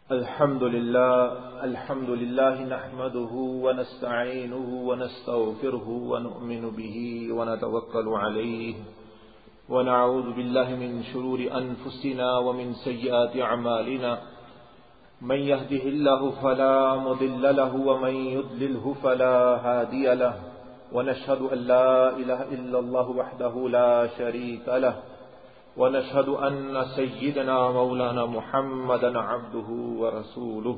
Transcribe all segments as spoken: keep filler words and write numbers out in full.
الحمد لله الحمد لله نحمده ونستعينه ونستغفره ونؤمن به ونتوكل عليه ونعوذ بالله من شرور أنفسنا ومن سيئات أعمالنا من يهده الله فلا مضل له ومن يضلله فلا هادي له ونشهد أن لا إله إلا الله وحده لا شريك له ونشهد أن سيدنا مولانا محمدا عبده ورسوله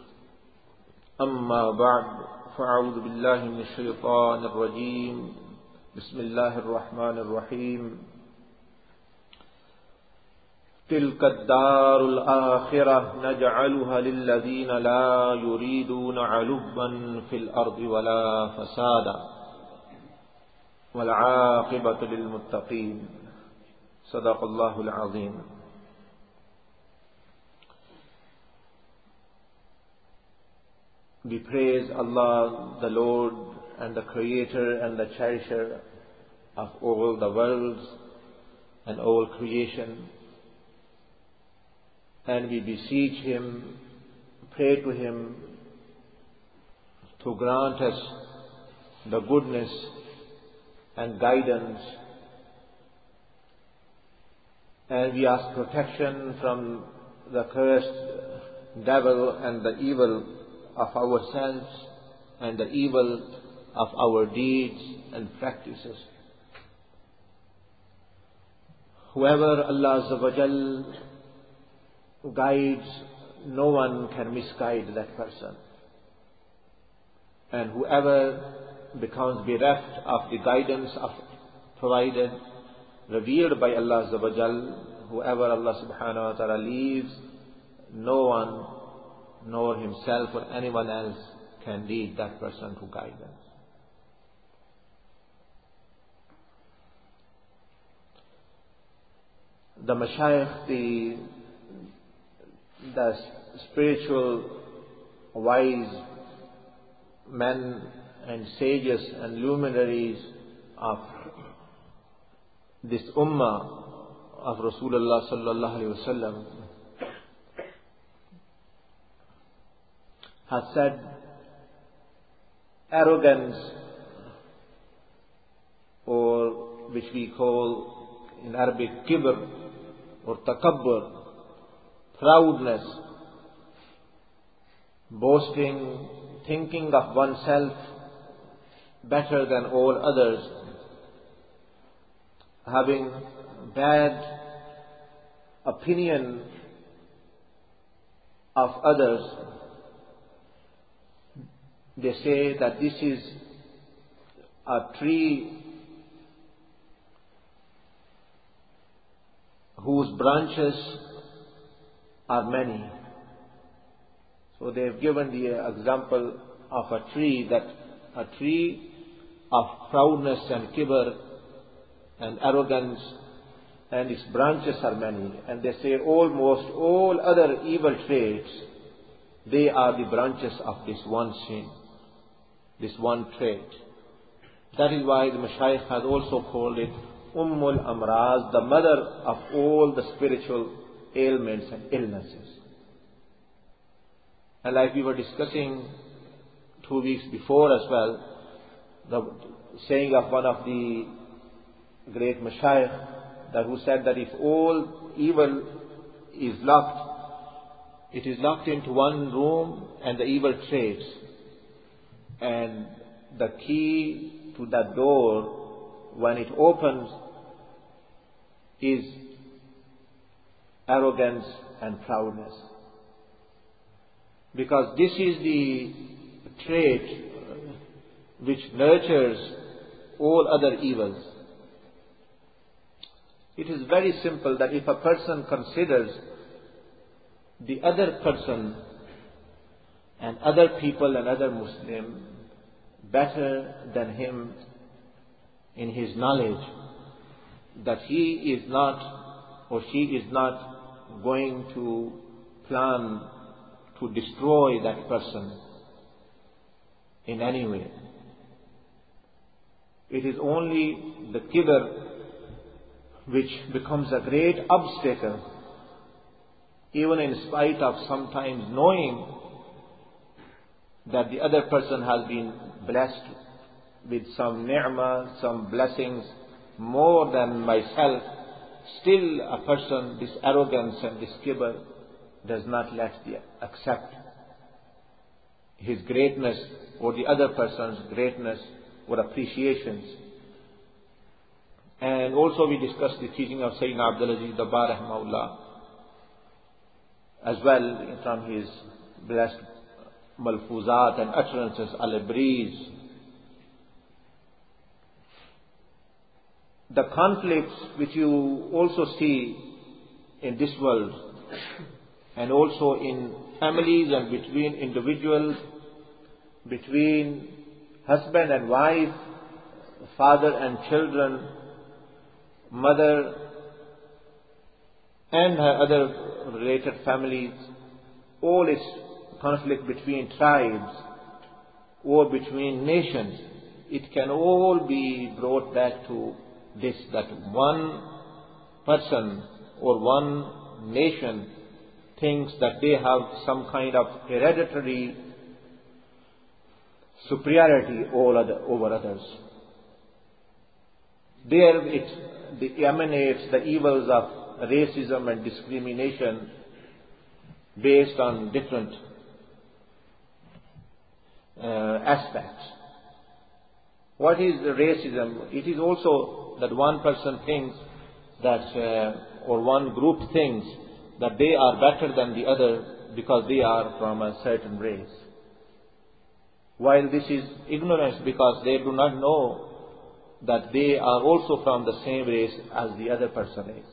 أما بعد فأعوذ بالله من الشيطان الرجيم بسم الله الرحمن الرحيم تلك الدار الآخرة نجعلها للذين لا يريدون علوا في الأرض ولا فسادا والعاقبة للمتقين صدق الله العظيم. We praise Allah, the Lord and the Creator and the Cherisher of all the worlds and all creation, and we beseech Him, pray to Him to grant us the goodness and guidance, and we ask protection from the cursed devil and the evil of ourselves and the evil of our deeds and practices. Whoever Allah Azza wa Jal guides, no one can misguide that person. And whoever becomes bereft of the guidance of provided, revealed by Allah Azza wa Jal, whoever Allah subhanahu wa ta'ala leaves, no one, nor himself or anyone else, can lead that person to guidance. The mashayikh, the, the spiritual wise men and sages and luminaries of this ummah of Rasulullah sallallahu alaihi wasallam has said, arrogance, or which we call in Arabic kibr or takabbur, proudness, boasting, thinking of oneself better than all others, having bad opinion of others. They say that this is a tree whose branches are many. So they have given the example of a tree, that a tree of proudness and kibr and arrogance, and its branches are many. And they say almost all other evil traits, they are the branches of this one sin, this one trait. That is why the Mashayikh has also called it Ummul Amraz, the mother of all the spiritual ailments and illnesses. And like we were discussing two weeks before as well, the saying of one of the great Mashayikh, that who said that if all evil is locked, it is locked into one room and the evil traits, and the key to that door, when it opens, is arrogance and proudness. Because this is the trait which nurtures all other evils. It is very simple that if a person considers the other person and other people and other Muslim better than him in his knowledge, that he is not or she is not going to plan to destroy that person in any way. It is only the kibr which becomes a great obstacle even in spite of sometimes knowing that the other person has been blessed with some ni'mah, some blessings more than myself, still a person, this arrogance and this kibr, does not let the accept his greatness or the other person's greatness or appreciations. And also we discussed the teaching of Sayyidina Abdul Aziz Dabbar rahimahullah as well from his blessed malfuzat and utterances, al-Ibriz. The conflicts which you also see in this world and also in families and between individuals, between husband and wife, father and children, mother and her other related families, all is conflict between tribes or between nations. It can all be brought back to this, that one person or one nation thinks that they have some kind of hereditary superiority over, other, over others. There it, it emanates the evils of racism and discrimination based on different uh, aspects. What is racism? It is also that one person thinks that, uh, or one group thinks that they are better than the other because they are from a certain race. While this is ignorance, because they do not know that they are also from the same race as the other person is.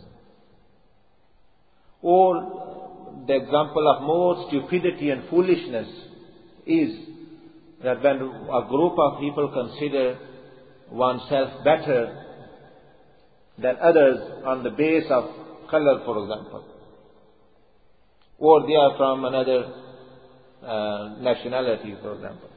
Or the example of more stupidity and foolishness is that when a group of people consider oneself better than others on the base of color, for example, or they are from another uh, nationality, for example.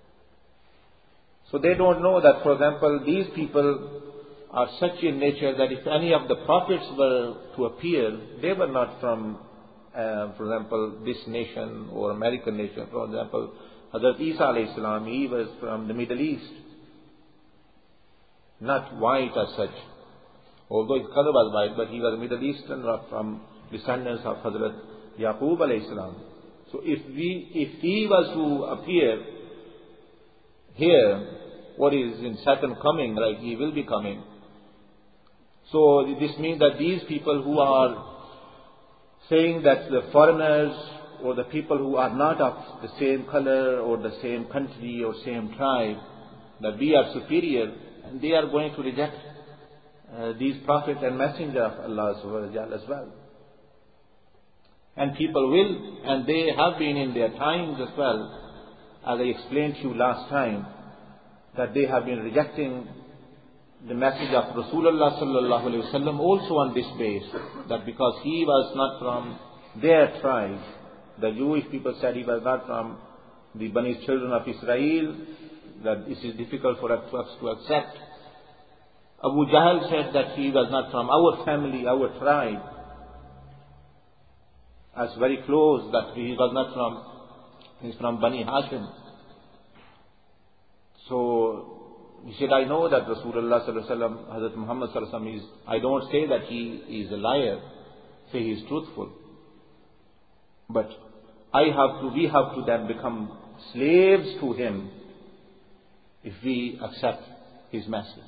So they don't know that, for example, these people are such in nature that if any of the prophets were to appear, they were not from, uh, for example, this nation or American nation. For example, Hazrat Isa alayhi salam, he was from the Middle East, not white as such. Although his color was white, but he was Middle Eastern, from descendants of Hazrat Yaqub alayhi salam. So if we, if he was to appear here, what is in second coming, like he will be coming. So this means that these people who are saying that the foreigners or the people who are not of the same color or the same country or same tribe, that we are superior, and they are going to reject uh, these prophet and messenger of Allah subhanahu wa ta'ala as well. And people will, and they have been in their times as well, as I explained to you last time, that they have been rejecting the message of Rasulullah sallallahu alaihi wasallam also on this base, that because he was not from their tribe, the Jewish people said he was not from the Bani children of Israel, that this is difficult for us to accept. Abu Jahl said that he was not from our family, our tribe, as very close, that he was not from, he is from Bani Hashim. So he said, I know that Rasulullah sallallahu alaihi wasallam, Hazrat Muhammad sallallahu alaihi wasallam is, I don't say that he is a liar, say he is truthful. But I have to, we have to then become slaves to him if we accept his message.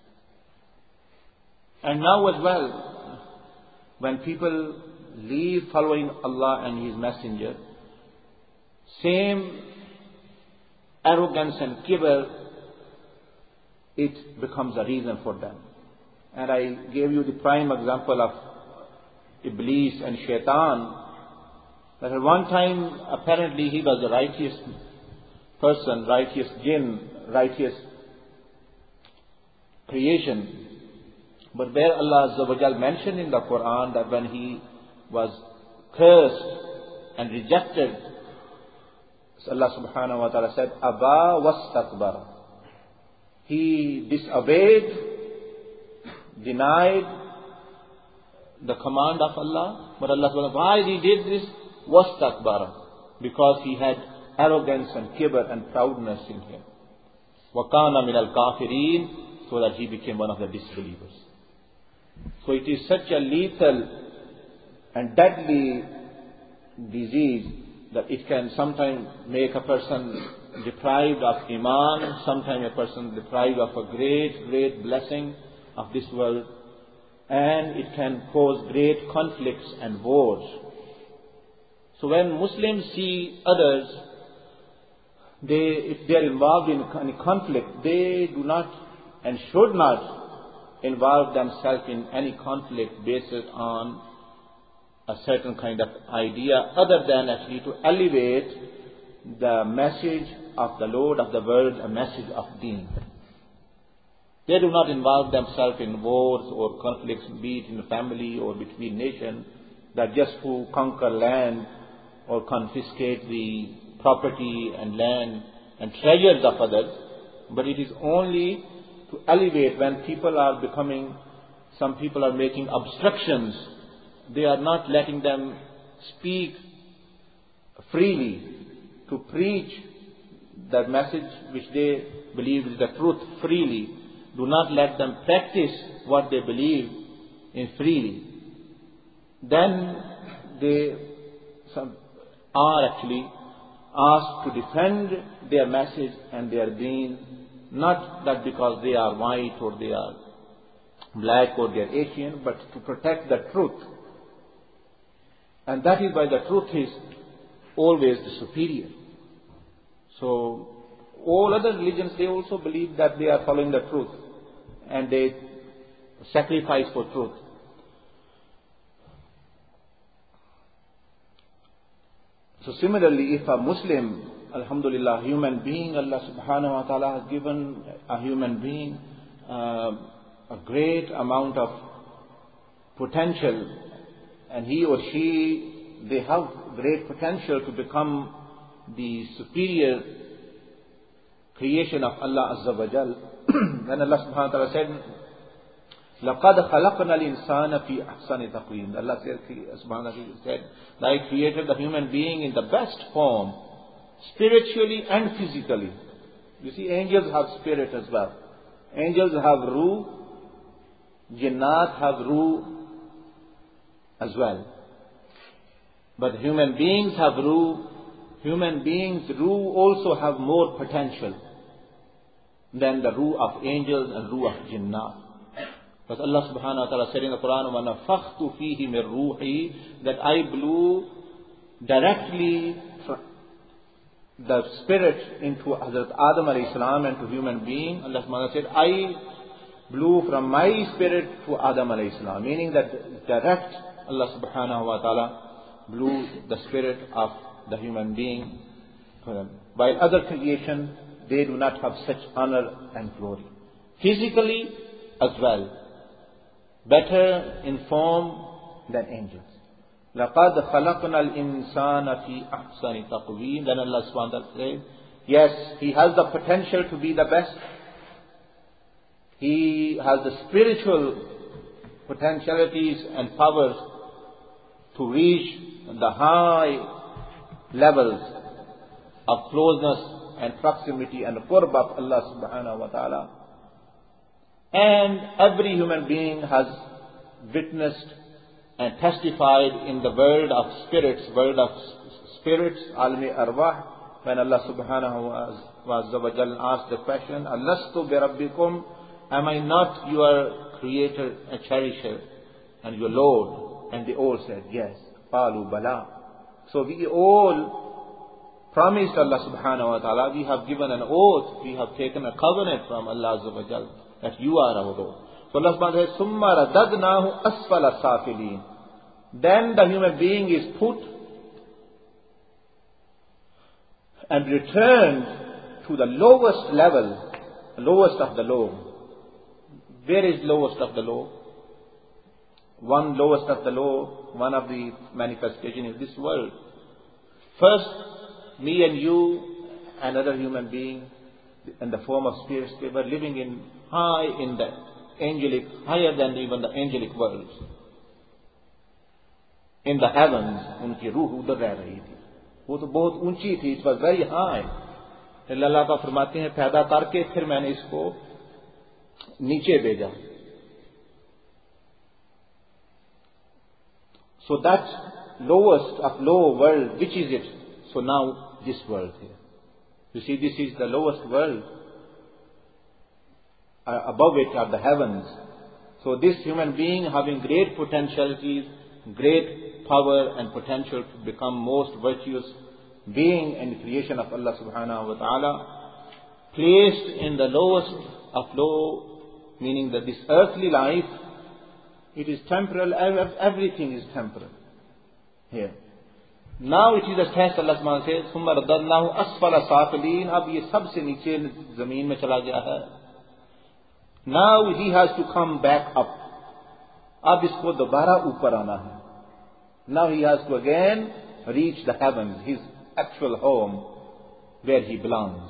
And now as well, when people leave following Allah and his messenger, same arrogance and kibr, it becomes a reason for them. And I gave you the prime example of Iblis and Shaitan, that at one time apparently he was the righteous person, righteous jinn, righteous creation. But where Allah Azza wa Jal mentioned in the Quran that when he was cursed and rejected, Allah subhanahu wa ta'ala said, Aba wastakbara. He disobeyed, denied the command of Allah, But Allah subhanahu wa ta'ala, why he did this? Wastakbara. Because he had arrogance and kibr and proudness in him. وَكَانَ مِنَ الْكَافِرِينَ. So that he became one of the disbelievers. So it is such a lethal and deadly disease that it can sometimes make a person deprived of Iman, sometimes a person deprived of a great, great blessing of this world, and it can cause great conflicts and wars. So when Muslims see others, they, if they are involved in any conflict, they do not and should not involve themselves in any conflict based on a certain kind of idea, other than actually to elevate the message of the Lord of the world, a message of Deen. They do not involve themselves in wars or conflicts, be it in the family or between nations, that just to conquer land or confiscate the property and land and treasures of others, but it is only to elevate when people are becoming, some people are making obstructions. They are not letting them speak freely to preach the message which they believe is the truth freely. Do not let them practice what they believe in freely. Then they some, are actually asked to defend their message and their deen, not that because they are white or they are black or they are Asian, but to protect the truth. And that is why the truth is always the superior. So all other religions, they also believe that they are following the truth and they sacrifice for truth. So similarly, if a Muslim, alhamdulillah, human being, Allah subhanahu wa ta'ala has given a human being uh, a great amount of potential, and he or she, they have great potential to become the superior creation of Allah Azza wa Jal. When Allah subhanahu wa ta'ala said, لَقَدْ خَلَقْنَا الْإِنسَانَ فِي أَحْسَنِ تَقْوِيمٍ, Allah subhanahu wa ta'ala said, I created the human being in the best form, spiritually and physically. You see, angels have spirit as well. Angels have ruh, jinnat have ruh as well. But human beings have ruh. Human beings' ruh also have more potential than the ruh of angels and ruh of jinnat. But Allah subhanahu wa ta'ala said in the Quran, وَنَفَخْتُ فِيهِ مِنْ رُوحِي, that I blew directly the spirit into Hazrat Adam alayhi salam and to human being. Allah subhanahu wa ta'ala said, I blew from my spirit to Adam alayhi salam, meaning that direct Allah subhanahu wa ta'ala blew the spirit of the human being. While other creation, they do not have such honor and glory. Physically as well, better in form than angels. لَقَدْ خَلَقْنَا الْإِنسَانَ فِي أَحْسَنِ تَقْوِيمٍ. Then Allah subhanahu wa ta'ala said, yes, he has the potential to be the best. He has the spiritual potentialities and powers to reach the high levels of closeness and proximity and qurb of Allah subhanahu wa ta'ala. And every human being has witnessed and testified in the world of spirits, world of spirits, almi arwah, when Allah subhanahu wa ta'ala asked the question, Alastu bi rabbikum, am I not your creator and cherisher and your Lord? And they all said, yes. Qalu bala. So we all promised Allah subhanahu wa ta'ala, we have given an oath, we have taken a covenant from Allah Azza wa Jal, that you are our Lord. So Allah subhanahu wa ta'ala says, Summa radadnahu asfala safilin. Then the human being is put and returned to the lowest level, lowest of the low. Where is lowest of the low? One lowest of the low, one of the manifestation is this world. First, me and you, another human being, in the form of spirits, they were living in high in the angelic, higher than even the angelic worlds. in the heavens, उनकी रूह उधर रह रही थी. वो तो बहुत ऊंची थी. It was very high. अल्लाह का फरमाते हैं पैदा करके फिर मैंने इसको नीचे भेजा. So that lowest of low world, which is it? So now this world here. You see, this is the lowest world. Uh, above it are the heavens. So this human being having great potentialities, great power and potential to become most virtuous being in the creation of Allah subhanahu wa ta'ala, placed in the lowest of low, meaning that this earthly life, it is temporal, everything is temporal here. Now it is a test. Allah subhanahu wa ta'ala says, ثُمَّ رَدَّدْنَاهُ أَسْفَلَ سَافِلِينَ. अब ये सबसे नीचे जमीन में चला गया है. Now he has to come back up. अब इसको दोबारा ऊपर आना है. Now he has to again reach the heavens, his actual home, where he belongs.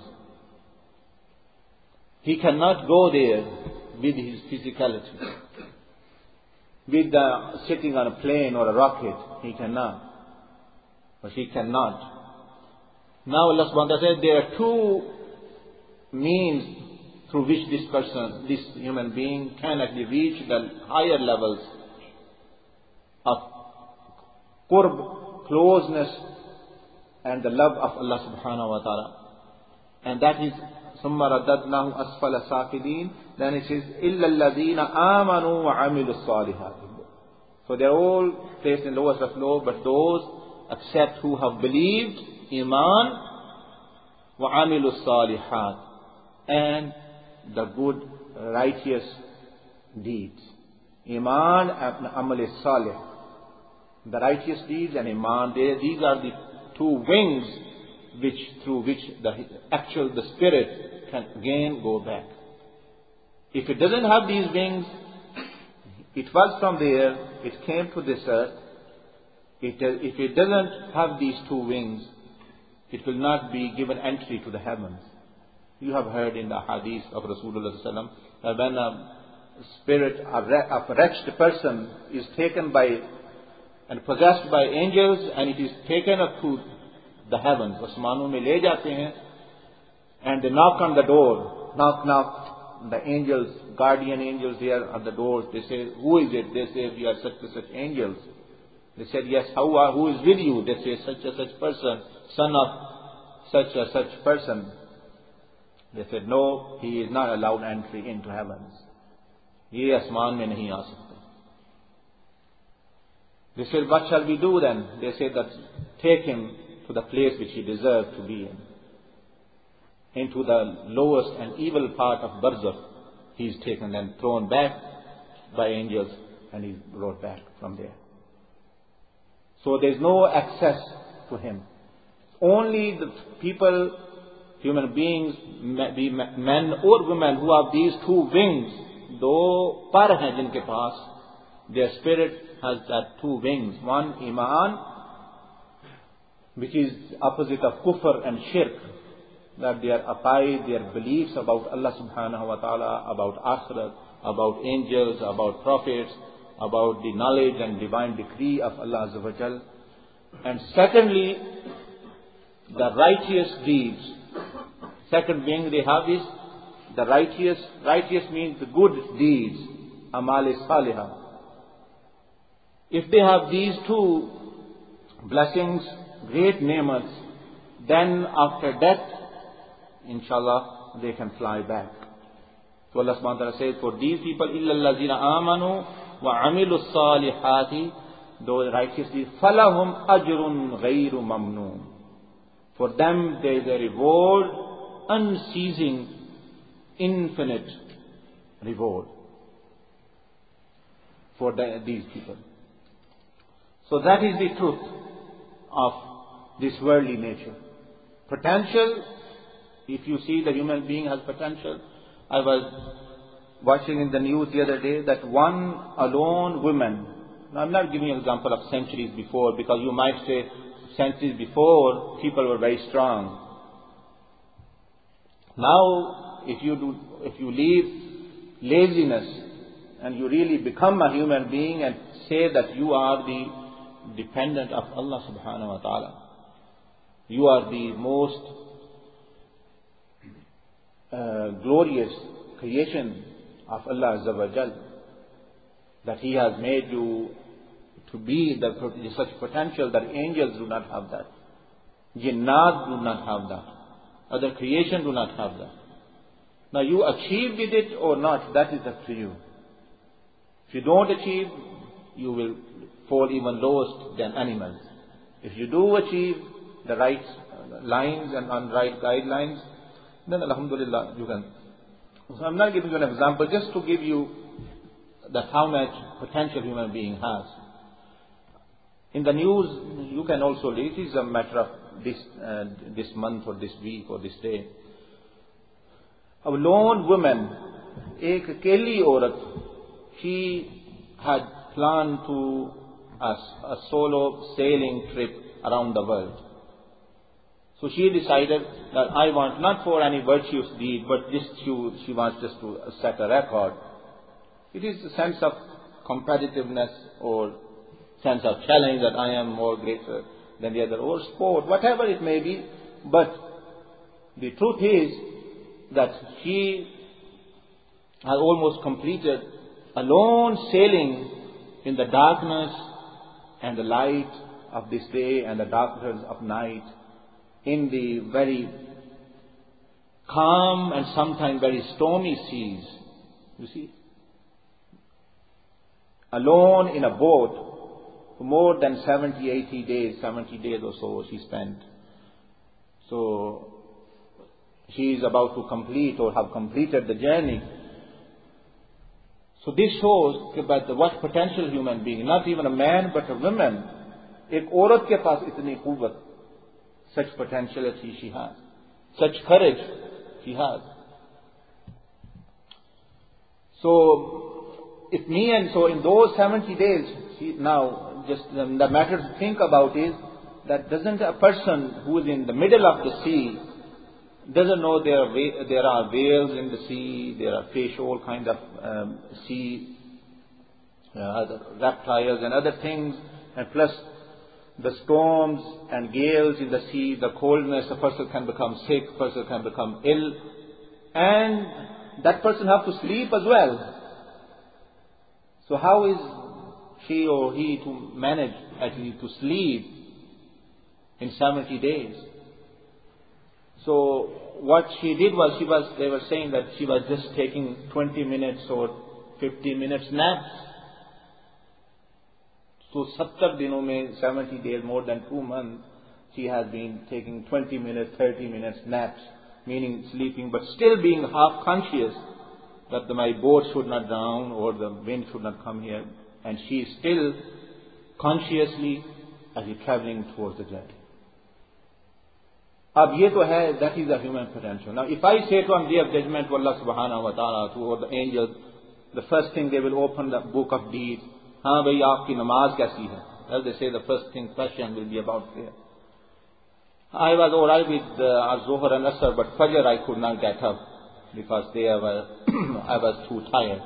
He cannot go there with his physicality. With the sitting on a plane or a rocket, he cannot. Or she cannot. Now Allah subhanahu wa ta'ala said there are two means through which this person, this human being can actually reach the higher levels of qurb, closeness and the love of Allah subhanahu wa ta'ala. And that is ثُمَّ رَدَّدْنَاهُ أَسْفَلَ سَافِلِينَ. Then it says إِلَّا الَّذِينَ آمَنُوا وَعَمِلُوا الصَّالِحَاتِ. So they are all placed in lowest of low, but those except who have believed, iman, وَعَمِلُوا الصَّالِحَاتِ, and the good, righteous deeds. Iman and amal salih. The righteous deeds and iman, they, these are the two wings which through which the actual, the spirit can again go back. If it doesn't have these wings, it was from there, it came to this earth. It, if it doesn't have these two wings, it will not be given entry to the heavens. You have heard in the hadith of Rasulullah sallallahu alaihi wasallam that when a spirit of a wretched person is taken by and possessed by angels and it is taken up to the heavens, asmanun mein le jate hain, and they knock on the door, knock, knock, the angels, guardian angels there at the doors, they say, who is it? They say, we are such and such angels. They said, yes, how are, who is with you? They say, such and such person, son of such and such person. They said, no, he is not allowed entry into heavens. Ye asman mein nahi aa sakta. They said, what shall we do then? They said that take him to the place which he deserves to be in. Into the lowest and evil part of Barzakh. He is taken and thrown back by angels and he is brought back from there. So there is no access to him. Only the people, human beings, be men or women who have these two wings, though par hain jinke paas, their spirit has that two wings. One, iman, which is opposite of kufr and shirk, that their aqaid, their beliefs about Allah subhanahu wa ta'ala, about akhirat, about angels, about prophets, about the knowledge and divine decree of Allah azza wa jal. And secondly, the righteous deeds. Second wing they have is the righteous. Righteous means the good deeds, amal salihah. If they have these two blessings, great ne'mas, then after death, inshallah, they can fly back. So Allah subhanahu wa ta'ala says, for these people, إِلَّا الَّذِينَ آمَنُوا وَعَمِلُوا الصَّالِحَاتِ, those righteously, فَلَهُمْ أَجْرٌ غَيْرُ مَمْنُونَ. For them there is a reward, unceasing, infinite reward for the, these people. So that is the truth of this worldly nature. Potential, if you see the human being has potential. I was watching in the news the other day that one alone woman, now I'm not giving an example of centuries before, because you might say centuries before people were very strong. Now, if you do, if you leave laziness and you really become a human being and say that you are the dependent of Allah subhanahu wa ta'ala. You are the most uh, glorious creation of Allah Azza wa Jal, that He has made you to be the, such potential that angels do not have that. Jinnat do not have that. Other creation do not have that. Now you achieve with it or not, that is up to you. If you don't achieve, you will fall even lowest than animals. If you do achieve the right lines and on right guidelines, then alhamdulillah you can. So I'm not giving you an example, just to give you that how much potential human being has. In the news, you can also read, it is a matter of this, uh, this month or this week or this day. A lone woman, ek akeli aurat, she had planned to a, a solo sailing trip around the world. So she decided that I want not for any virtuous deed, but just she, she wants just to set a record. It is a sense of competitiveness or sense of challenge that I am more greater than the other, or sport, whatever it may be. But the truth is that she has almost completed alone sailing in the darkness and the light of this day and the darkness of night, in the very calm and sometimes very stormy seas. You see? Alone in a boat for more than seventy, eighty days, seventy days or so she spent. So she is about to complete or have completed the journey. So this shows about what potential human being, not even a man but a woman. Ek aurat ke paas itni quwwat, such potentiality she has, such courage she has. So if me and so in those seventy days, she, now just um, the matter to think about is that doesn't a person who is in the middle of the sea doesn't know there are, there are whales in the sea, there are fish, all kind of um, sea, uh, other reptiles and other things, and plus the storms and gales in the sea, the coldness, a person can become sick, a person can become ill, and that person have to sleep as well. So how is she or he to manage actually to sleep in seventy days? So what she did was, she was, they were saying that she was just taking twenty minutes or fifty minutes naps. So seventy dino mein, seventy days, more than two months, she has been taking twenty minutes, thirty minutes naps, meaning sleeping, but still being half conscious that the, my boat should not drown or the wind should not come here. And she is still consciously as you're traveling towards the journey. Ab ye to hai, that is the human potential. Now if I say to on day of judgment to Allah subhanahu wa ta'ala, to or the angels, the first thing they will open the book of deeds. Haan bhai, aapki namaz kaisi hai? As they say, the first thing question will be about prayer. I was alright with uh, Zohar and Asr, but Fajr I could not get up because they were I was too tired.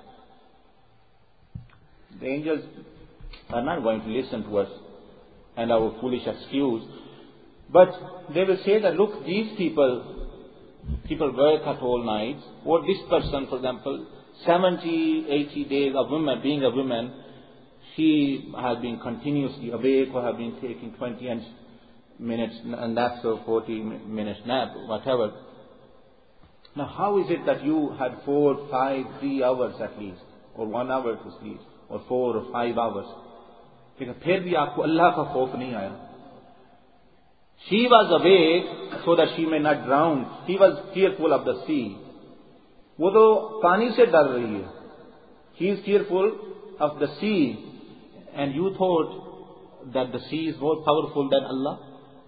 The angels are not going to listen to us and our foolish excuse. But they will say that, look, these people, people work at all nights, or this person, for example, seventy, eighty days of woman, being a woman, she has been continuously awake or have been taking twenty minutes naps or forty minutes nap, whatever. Now how is it that you had four, five, three hours at least, or one hour to sleep, or four or five hours? Because फिर भी आपको अल्लाह का खौफ नहीं आया. She was awake so that she may not drown. She was fearful of the sea. वो तो पानी से डर रही है. She is fearful of the sea. And you thought that the sea is more powerful than Allah?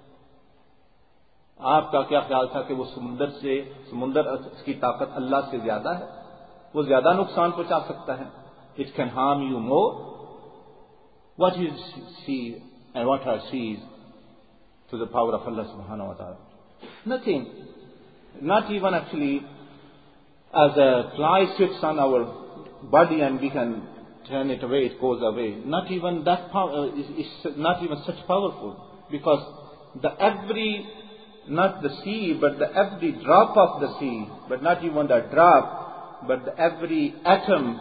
आपका क्या ख्याल था कि वो समुंदर से समुंदर की ताकत अल्लाह से ज्यादा है? वो ज्यादा नुकसान पहुंचा सकता है. It can harm you more. What is sea and what are seas to the power of Allah subhanahu wa ta'ala? Nothing. Not even actually as a fly sits on our body and we can turn it away, it goes away. Not even that power is, is not even such powerful, because the every, not the sea, but the every drop of the sea, but not even the drop, but the every atom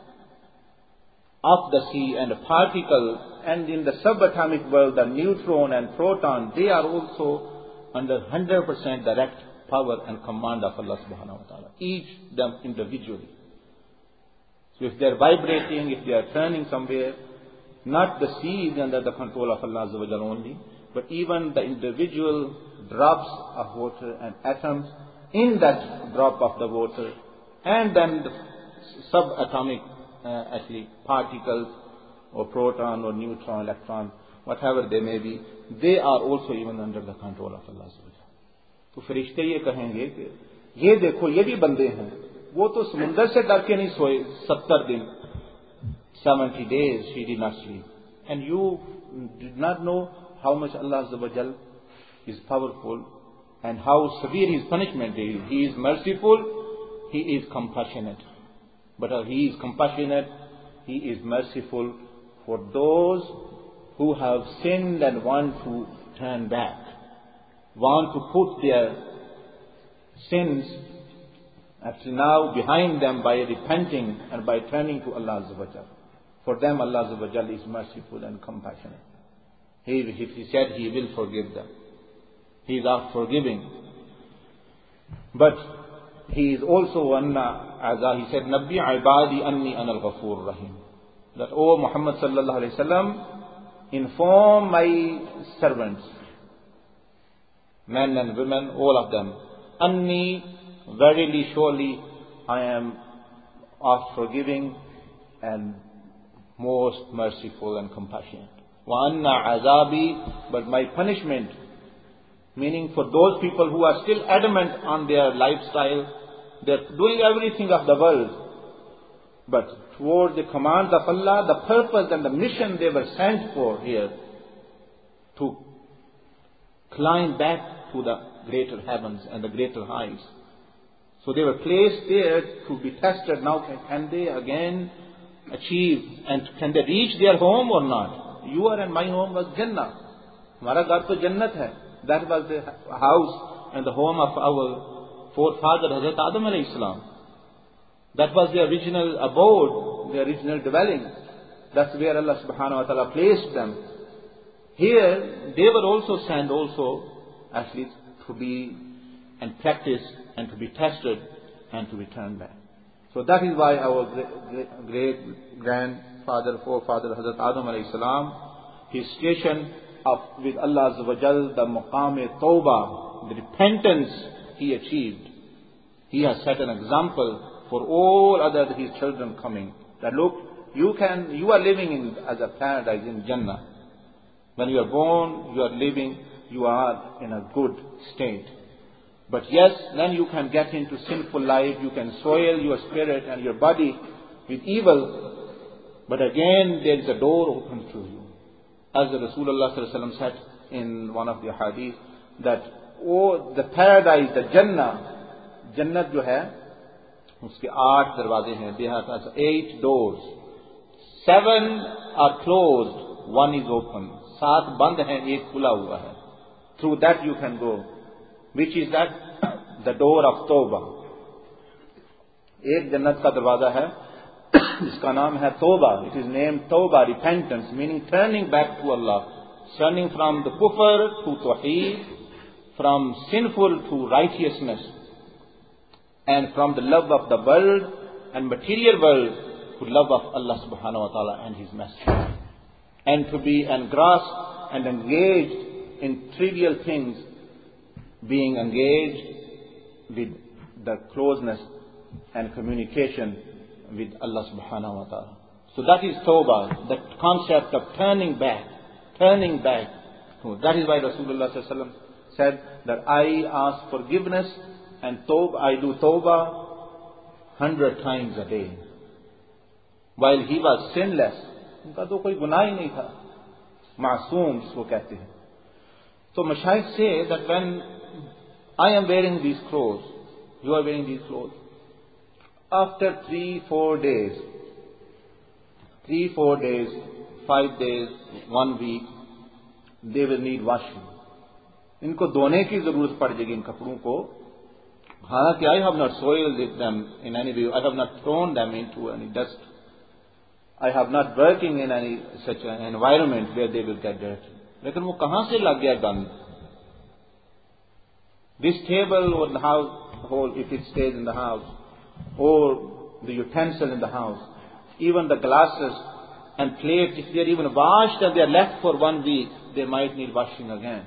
of the sea and a particle, and in the subatomic world, the neutron and proton, they are also under one hundred percent direct power and command of Allah subhanahu wa ta'ala, each them individually. So if they are vibrating, if they are turning somewhere, not the sea is under the control of Allah Azza wa Jalla only, but even the individual drops of water and atoms in that drop of the water, and then the subatomic uh, actually particles or proton or neutron, electron, whatever they may be, they are also even under the control of Allah Azza wa Jalla. तो फरिश्ते ये कहेंगे कि ये देखो ये भी बंदे हैं, वो तो समुंदर से डर के नहीं सोए सत्तर दिन, seventy days she did not sleep, and you did not know how much Allah Azza wa Jal is powerful and how severe His punishment is. He is merciful, He is compassionate. But He is compassionate, He is merciful for those who have sinned and want to turn back, want to put their sins actually now behind them by repenting and by turning to Allah Azza wa Jal. For them Allah Azza wa Jal is merciful and compassionate. He, if He said He will forgive them, He is oft forgiving. But He is also anna, as He said, Nabbi ibadi anni anal ghafur rahim. That, O Muhammad sallallahu alayhi wa sallam, inform my servants, men and women, all of them, anni, verily, surely, I am oft forgiving and most merciful and compassionate. Wa anna azabi, but my punishment, meaning for those people who are still adamant on their lifestyle, they're doing everything of the world, but towards the commands of Allah, the purpose and the mission they were sent for here, to climb back to the greater heavens and the greater heights. So they were placed there to be tested. Now can, can they again achieve, and can they reach their home or not? Your and my home was Jannah. Hamara ghar to Jannat hai. That was the house and the home of our forefather Hazrat Adam alayhi salam. That was the original abode, the original dwelling. That's where Allah subhanahu wa ta'ala placed them. Here, they were also sent also actually to be and practice and to be tested and to be turned back. So that is why our great, great grandfather, forefather Hazrat Adam alayhi salam, his station of with Allah Azza wa Jal, the maqam-e tawbah, the repentance he achieved. He has set an example for all other his children coming. That look, you can, you are living in as a paradise in Jannah. When you are born, you are living, you are in a good state. But yes, then you can get into sinful life, you can soil your spirit and your body with evil. But again, there is a door open to you. As the Rasulullah sallallahu alaihi wasallam said in one of the hadith, that, oh, the paradise, the Jannah, Jannat jo hai, uske eight darwaze hain, they have eight doors. Seven are closed, one is open. Saat band hain, ek khula hua hai. Through that you can go. Which is that? The door of Tawbah. Ek Jannat ka darwaza hai, jiska naam hai Tawbah. It is named Tawbah, repentance, meaning turning back to Allah. Turning from the kufr to tawheed, from sinful to righteousness, and from the love of the world and material world to love of Allah subhanahu wa ta'ala and His Messenger. And to be engrossed and engaged in trivial things, being engaged with the closeness and communication with Allah subhanahu wa ta'ala. So that is tawbah, the concept of turning back, turning back. So that is why Rasulullah sallallahu alaihi wasallam said that I ask forgiveness and tawbah, I do tawbah hundred times a day. While he was sinless, उनका तो कोई गुनाह ही नहीं था, मासूम जिसको कहते हैं. So Mashaykh say that when I am wearing these clothes, you are wearing these clothes, after three, four days, three, four days, five days, one week, they will need washing. इनको धोने की जरूरत पड़ जाएगी इन कपड़ों को. हालांकि I have not soiled them in any way. I have not thrown them into any dust. I have not working in any such an environment where they will get dirty. लेकिन वो कहाँ से लग गया गंद? This table or the household, if it stays in the house, or the utensil in the house, even the glasses and plates, if they are even washed and they are left for one week, they might need washing again.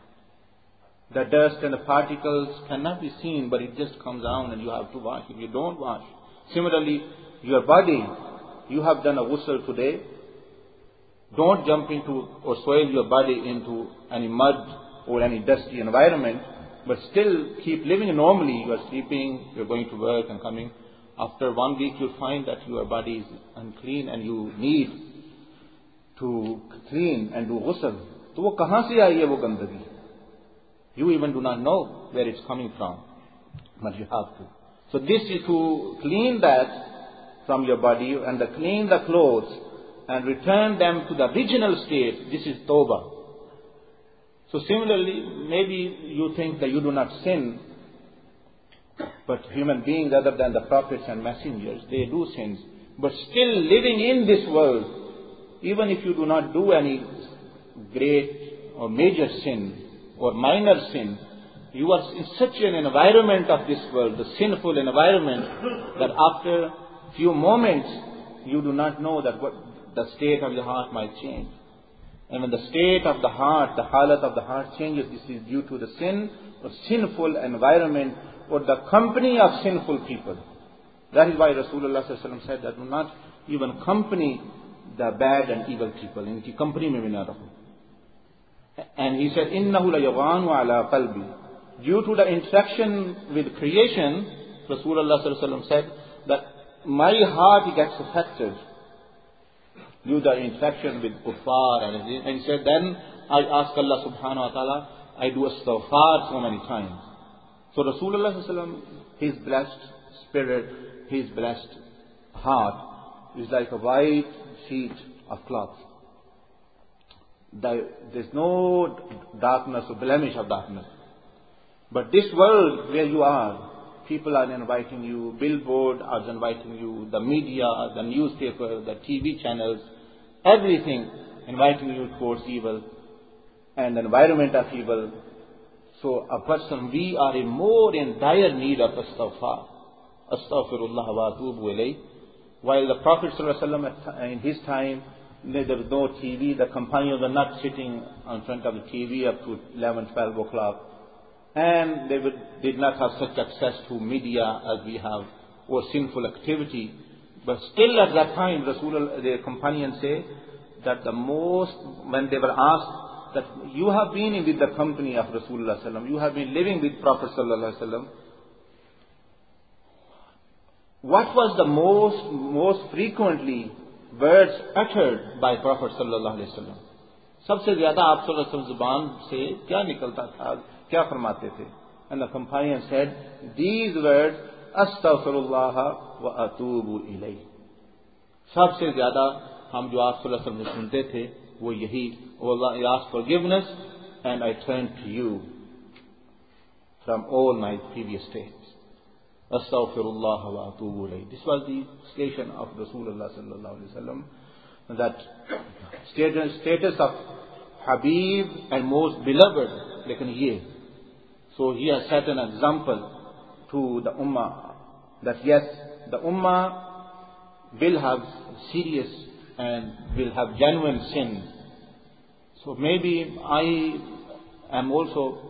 The dust and the particles cannot be seen, but it just comes down and you have to wash. If you don't wash. Similarly, your body, you have done a ghusl today. Don't jump into or soil your body into any mud or any dusty environment, but still keep living normally. You are sleeping, you are going to work and coming. After one week, you'll find that your body is unclean and you need to clean and do ghusl. So, wo kahan se aayi hai wo gandagi? You even do not know where it's coming from, but you have to. So this is to clean that from your body and to clean the clothes and return them to the original state. This is tawbah. So similarly, maybe you think that you do not sin, but human beings other than the prophets and messengers, they do sins. But still living in this world, even if you do not do any great or major sin, or minor sin, you are in such an environment of this world, the sinful environment, that after few moments you do not know that what the state of the heart might change. And when the state of the heart, the halat of the heart changes, this is due to the sin or sinful environment or the company of sinful people. That is why Rasulullah sallallahu alaihi wasallam said that do not even accompany the bad and evil people. Inki company mein bhi na raho. And he said, إِنَّهُ لَيَغَانُ عَلَىٰ قَلْبِي. Due to the interaction with creation, Rasulullah sallallahu alaihi wasallam said that my heart gets affected due to the interaction with kuffar. And, and he said, then I ask Allah subhanahu wa ta'ala, I do astaghfar so many times. So Rasulullah sallallahu alaihi wasallam, his blessed spirit, his blessed heart is like a white sheet of cloth. There's no darkness or blemish of darkness. But this world where you are, people are inviting you, billboard are inviting you, the media, the newspaper, the T V channels, everything inviting you towards evil and the environment of evil. So a person, we are in more in dire need of astaghfar. Astaghfirullah wa atubu ilayh. While the Prophet ﷺ in his time, there was no T V, the companions were not sitting in front of the T V up to eleven, twelve o'clock. And they would, did not have such access to media as we have, or sinful activity. But still at that time, Rasulullah, the companions say that the most, when they were asked that you have been in with the company of Rasulullah sallam, you have been living with Prophet sallallahu alaihi wasallam, what was the most, most frequently words uttered by Prophet sallallahu alaihi wasallam? सबसे ज्यादा आप सल्लल्लाहु अलैहि वसल्लम जुबान से क्या निकलता था, क्या फरमाते थे? And the companion said, these words, astaghfirullah wa atubu ilayh. सबसे ज्यादा हम जो आप सल्लल्लाहु अलैहि वसल्लम से सुनते थे वो यही, oh Allah, I ask forgiveness and I turn to you from all my previous states. Astaghfirullah wa atubu ilayh. This was the station of Rasulullah sallallahu alaihi wasallam, that status, status of Habib and most beloved, lekin ye. So he has set an example to the Ummah that yes, the Ummah will have serious and will have genuine sin. So maybe I am also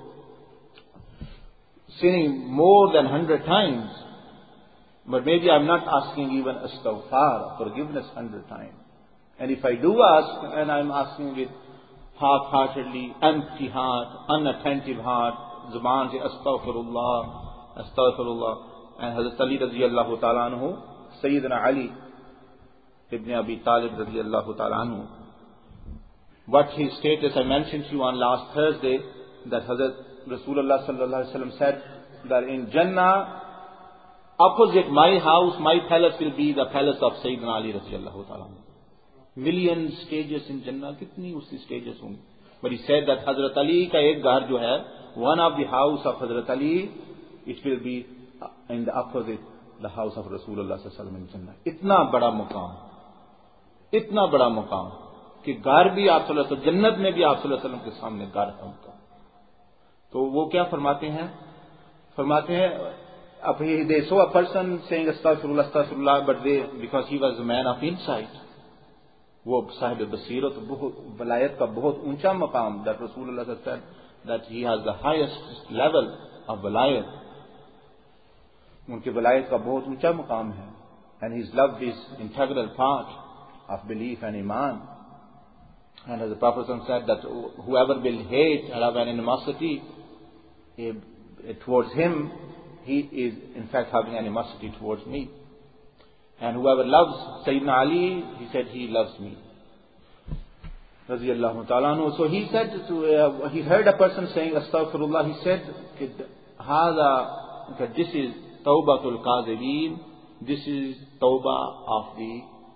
sinning more than hundred times, but maybe I'm not asking even astaghfar, forgiveness hundred times. And if I do ask, and I'm asking with half-heartedly, empty heart, unattentive heart, zuban se astaghfirullah, astaghfirullah. And Hazrat Ali radiyallahu ta'ala anhu, Sayyidina Ali ibn Abi Talib radiyallahu ta'ala anhu, what his status, I mentioned to you on last Thursday, that Hazrat Rasulullah sallallahu alaihi wasallam said that in Jannah, opposite my house, my palace will be the palace of Sayyidina Ali radiyallahu ta'ala anhu. Million stages in jannat, कितनी उसकी stages होंगी. But he said that हजरत अली का एक घर जो है, one of the house of Hazrat Ali, it will be in the opposite the house of Rasulullah सल्लल्लाहु अलैहि वसल्लम इन जन्नत. इतना बड़ा मुकाम, इतना बड़ा मुकाम कि घर भी आप सल्लल्लाहु अलैहि वसल्लम, जन्नत में भी आप सल्लल्लाहु अलैहि वसल्लम के सामने घर है उनका. तो वो क्या फरमाते हैं, फरमाते हैं अब they saw a person saying अस्तगफिरुल्लाह अस्तगफिरुल्लाह, but they because he was a man of insight, वो साहिब बसीरत, बहुत वलायत का बहुत ऊंचा मकाम, दैट रसूलुल्लाह सल्लल्लाहु अलैहि वसल्लम that he has the highest level of walayat, उनके वलायत का बहुत ऊंचा मकाम है. And his love is integral part of belief and iman. And as the Prophet said that whoever will hate or have an animosity towards him, he is in fact having animosity towards me. And whoever loves Sayyidina Ali, he said he loves me. Radiyallahu ta'ala anhu. So he said, to, uh, he heard a person saying astaghfirullah, he said, Hada, that this is tawbatul qazibin, this is tawbah of the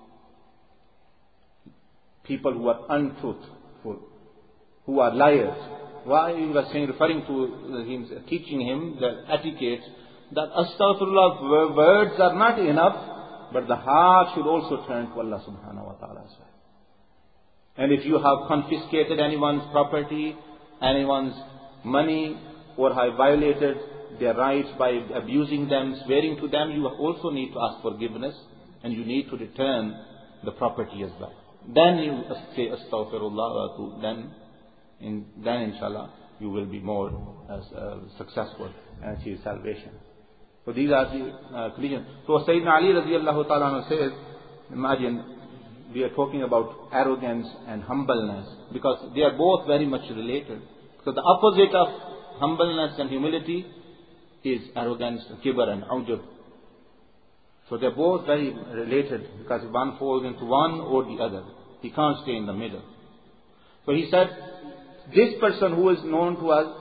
people who are untruthful, who are liars. Why he was saying, referring to him, teaching him the etiquette that astaghfirullah words are not enough, but the heart should also turn to Allah subhanahu wa ta'ala as well. And if you have confiscated anyone's property, anyone's money, or have violated their rights by abusing them, swearing to them, you also need to ask forgiveness, and you need to return the property as well. Then you say astaghfirullah, then, in, then inshallah you will be more uh, successful and achieve salvation. So these are the uh, conditions. So Sayyidina Ali radiallahu ta'ala anhu says, imagine we are talking about arrogance and humbleness, because they are both very much related. So the opposite of humbleness and humility is arrogance, kibr and ujub. So they're both very related, because one falls into one or the other. He can't stay in the middle. So he said, this person who is known to us,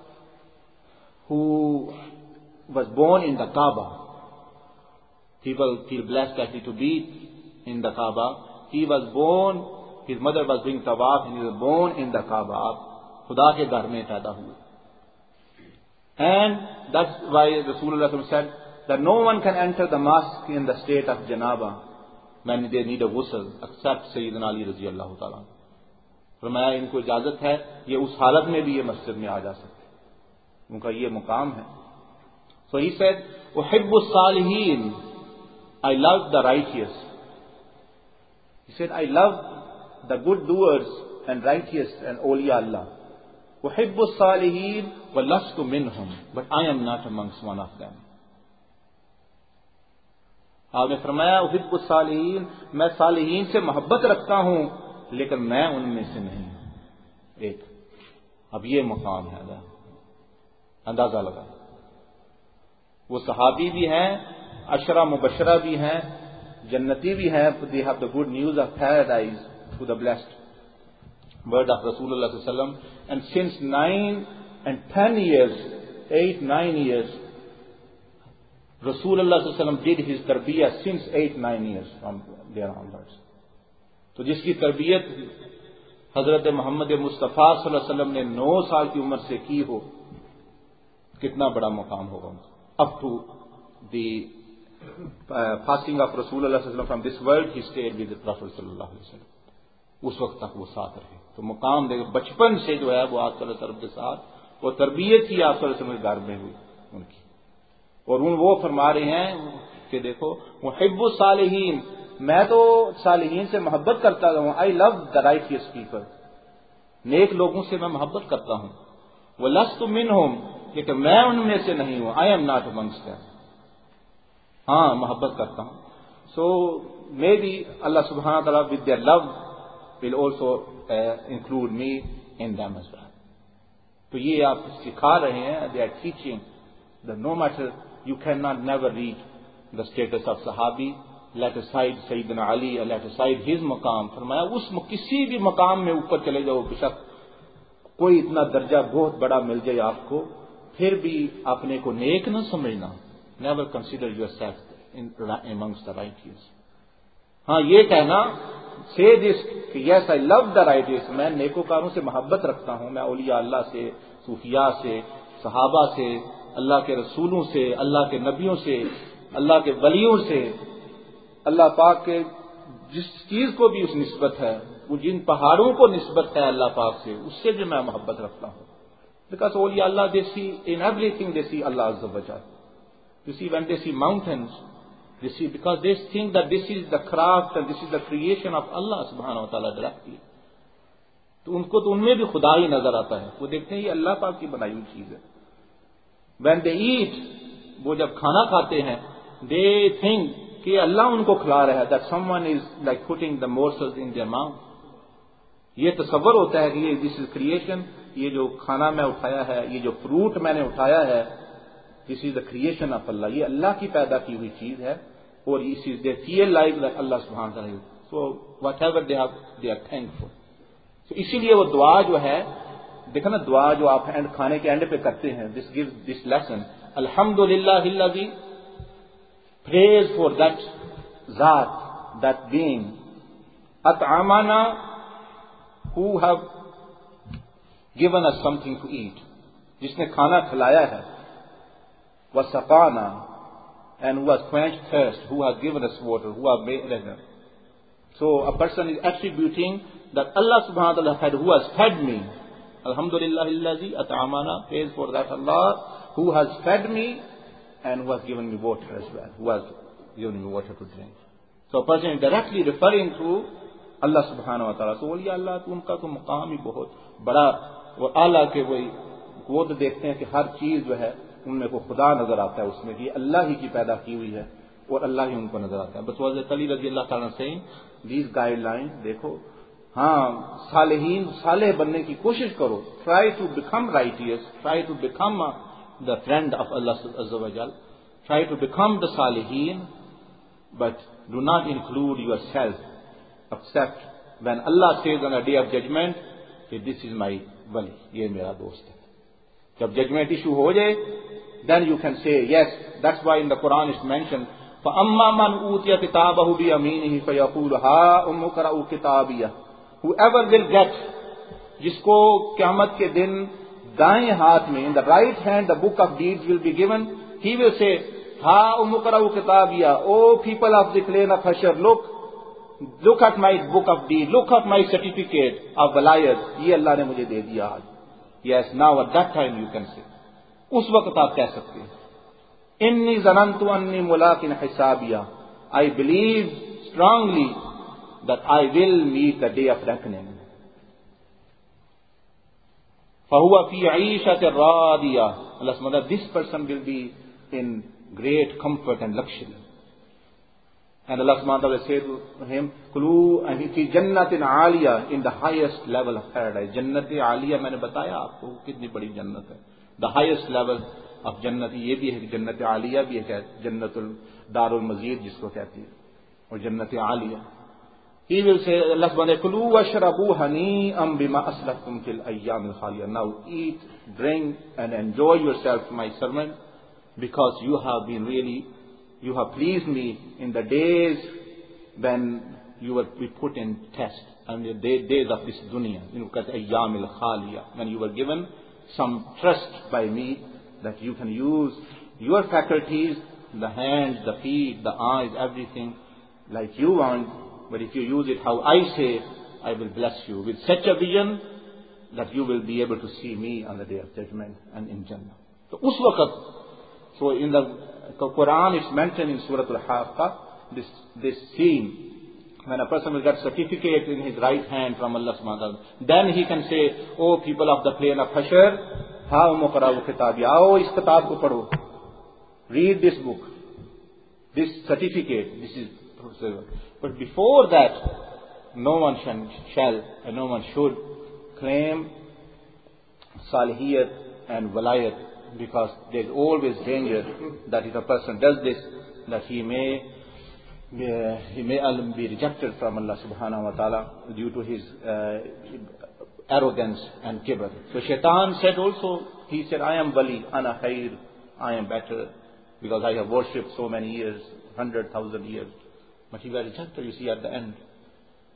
who was born in the Kaaba, people feel blessed actually to be in the Kaaba. He was born, his mother was doing tawaf, and he was born in the Kaaba. Khuda ke ghar mein paida hua. And that's why Rasulullah said that no one can enter the mosque in the state of janaba when they need a ghusl except Sayyidina Ali radiyallahu ta'ala. फरमाया इनको इजाजत है, ये उस हालत में भी ये मस्जिद में आ जा सकते, उनका ये मुकाम है. So he said, uhibbu salihin, I love the righteous. He said, I love the good doers and righteous and awliya Allah. Uhibbu salihin wa lastu minhum, but I am not amongst one of them. आपने फरमाया उहिब्बु सालिहीन, मैं सालिहीन से मोहब्बत रखता हूं, लेकिन मैं उनमें से नहीं हूं. एक अब ये मुकाम है, अंदाजा लगा. वो सहाबी भी हैं, अशरा मुबशरा भी हैं, जन्नती भी हैं. They have the good news of paradise through the blessed word of Rasulullah सल्लल्लाहु अलैहि वसल्लम. And since nine and ten years, at nine years, Rasulullah sallallahu alaihi wasallam did his tarbiyah since eight, nine years from there onwards. तो जिसकी तरबियत हजरत मोहम्मद मुस्तफ़ा सल्लल्लाहु अलैहि वसल्लम ने नौ साल की उम्र से की हो, कितना बड़ा मुकाम होगा उनका. Up to the uh, passing of Rasulullah sallallahu alaihi wasallam from this world, he stayed with the Prophet sallallahu alaihi wasallam. उस वक्त तक वो साथ रहे. तो मुकाम देखो, बचपन से जो है वो आप सल्लल्लाहु अलैहि वसल्लम के साथ, वो तरबियत ही आप सल्लल्लाहु अलैहि वसल्लम के घर में हुई उनकी. और उन वो फरमा रहे हैं कि देखो, मुहिब्बु सालिहीन, मैं तो सालिहीन से मोहब्बत करता हूं. I love the righteous people, नेक लोगों से मैं मोहब्बत करता हूं. वो लस्तु मिनहुम, लेकिन मैं उनमें से नहीं हूं. I am not amongst them. हाँ, मोहब्बत करता हूं. सो मे बी अल्लाह सुब्हानहू व तआला with their love will also include me in them as well. तो ये आप सिखा रहे हैं, they are teaching that no matter, you cannot never reach the status of Sahabi, let aside Sayyidina Ali, let aside his maqam. फरमाया उस किसी भी मकाम में ऊपर चले जाओ, बेशक कोई इतना दर्जा बहुत बड़ा मिल जाए आपको, फिर भी अपने को नेक न समझना. Never consider yourself in amongst the righteous. हाँ, ये कहना say this, yes, I love the righteous, मैं नेकोकारों से मोहब्बत रखता हूं, मैं औलिया अल्लाह से, सूफिया से, सहाबा से, अल्लाह के रसूलों से, अल्लाह के नबियों से, अल्लाह के वलियों से, अल्लाह पाक के जिस चीज को भी उस निस्बत है, वो जिन पहाड़ों को निस्बत है अल्लाह पाक से, उससे भी मैं मोहब्बत रखता हूं. Because awliya Allah, they see in everything, they see Allah Azza wa Jal. You see, when they see mountains, they see, because they think that this is the craft and this is the creation of Allah subhanahu wa ta'ala directly. तो उनको तो उनमें भी खुदा ही नजर आता है, वो देखते हैं ये अल्लाह पाक की बनाई हुई चीज है. When they eat, वो जब खाना खाते हैं, they think कि अल्लाह उनको खिला रहा है, that someone is like putting the morsels in their mouth. ये तसव्वुर होता है कि ये दिस इज क्रिएशन, ये जो खाना मैं उठाया है, ये जो फ्रूट मैंने उठाया है, this is the creation of Allah, ये अल्लाह की पैदा की हुई चीज है. और इस is they feel like that Allah सुब्हान व तआला. So whatever they have, they are thankful. तो इसीलिए वो दुआ जो है, देखो ना, दुआ जो आप एंड खाने के एंड पे करते हैं, दिस गिव्स दिस लेसन, अल्हम्दुलिल्लाहिल्लज़ी, praise for that zaat, that being, अतआमाना, who have given us something to eat, जिसने खाना खिलाया है, वसक़ाना, and who has quenched thirst, who has given us water, who has made us. So a person is attributing that Allah subhanahu wa ta'ala had, who has fed me, alhamdulillahillazi at'amana, praise for that Allah who has fed me and who has given me water as well, who has given me water to drink. So a person is directly referring to अल्लाह सुब्हानहू व तआला. तो औलिया अल्लाह, तो उनका तो मुकाम ही बहुत बड़ा और आला के वही वो तो देखते हैं कि हर चीज जो है उनमें को खुदा नजर आता है, उसमें कि अल्लाह ही की पैदा की हुई है और अल्लाह ही उनको नजर आता है. बस हज़रत अली रज़ी अल्लाह तआला से दीज गाइडलाइन देखो. हाँ, सालेहीन सालेह बनने की कोशिश करो, try to become righteous, try to become the friend of Allah अज़्ज़ा व जल, try to become the saliheen, but do not include your self except when Allah says on a day of judgment कि this is my wali, ये मेरा दोस्त है. जब judgment issue हो जाए, then you can say yes. That's why in the Quran is mentioned, فَأَمَّا مَنْ أُوتِيَ كِتَابَهُ بِيَمِينِهِ فَيَقُولُ هَا أُمُّ اقْرَءُوا كِتَابِيَهْ. Whoever will get, जिसको क़यामत के दिन दाएं हाथ में, in the right hand the book of deeds will be given, he will say, ha ummu qara'u kitabiya, O people of the plain of Hashar, look, look at my book of deed, look at my certificate of walayat, ये अल्लाह ने मुझे दे दिया आज. Yes, now at that time you can say, उस वक्त आप कह सकते हैं, इन्नी ज़नन्तु अन्नी मुलाकिन हिसाबिया, I believe strongly that I will meet the day of reckoning. فहुवा fee ईशत रादिया, Allah subhanahu, this person will be in great comfort and luxury. And Allah subhanahu wa ta'ala said to him, Kulu, and fi jannatin aliyah, in the highest level of paradise. Jannati aliyah, मैंने बताया आपको कितनी बड़ी जन्नत है. The highest level of जन्नत ये भी है कि जन्नत आलिया भी है, जन्नतुल दारुल मजीद जिसको कहती है, और जन्नत Alia. He will say, Allah subhanahu, Kulu washrabu hani'am bima aslaftum fil ayyamil khaliya. Now eat, drink, and enjoy yourself, my servant, because you have been really, you have pleased me in the days when you were be put in test, and the day, days of this dunya, you know, because ayyamil khaliya, when you were given some trust by me that you can use your faculties, the hands, the feet, the eyes, everything like you want. But if you use it how I say, I will bless you with such a vision that you will be able to see me on the day of judgment and in Jannah. So us waqt, so in the Quran it's mentioned in Surah Al-Haqqah, this, this scene, when a person will get certificate in his right hand from Allah subhanahu wa ta'ala, then he can say, oh people of the plain of Hashar, ha muqra'u kitabi, aao is kitab ko padho, read this book, this certificate, this is. But before that, no one shall and no one should claim salihiyat and walayat, because there is always danger that if a person does this, that he may uh, he may be rejected from Allah subhanahu wa ta'ala due to his uh, arrogance and kibr. So Shaitan said also, he said, I am wali, ana khair, I am better, because I have worshipped so many years, hundred thousand years. But he was rejected, you see, at the end.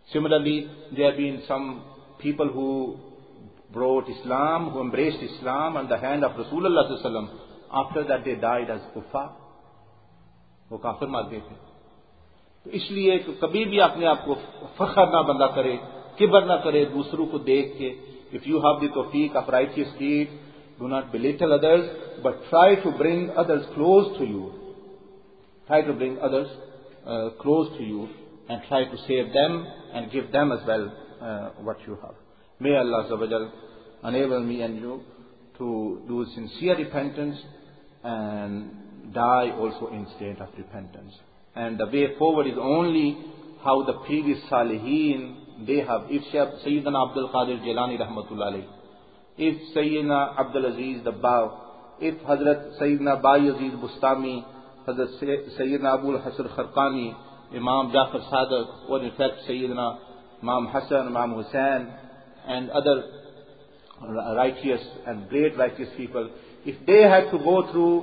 Similarly, there have been some people who brought Islam, who embraced Islam on the hand of Rasulullah sallallahu alaihi wasallam. After that they died as kuffar. वो काफिर मार गए थे. तो इसलिए कभी भी अपने आप को फख्र ना बंदा करे, किबर ना करे दूसरों को देख के. If you have the tawfiq of righteous deed, do not belittle others, but try to bring others close to you. Try to bring others uh, close to you and try to save them and give them as well uh, what you have. May Allah Azza wa Jal enable me and you to do sincere repentance and die also in state of repentance. And the way forward is only how the previous Salihin, they have. If Sayyidina Abdul Qadir Jilani Rahmatullah alayhi, if Sayyidina Abdul Aziz Dabbagh, if Hazrat Sayyidina Bayaziz Bustami, Hazrat Sayyidina Abul Hasr Kharqani, Imam Jafar Sadiq, or in fact Sayyidina Imam Hassan, Imam Hussain, and other righteous and great righteous people, if they had to go through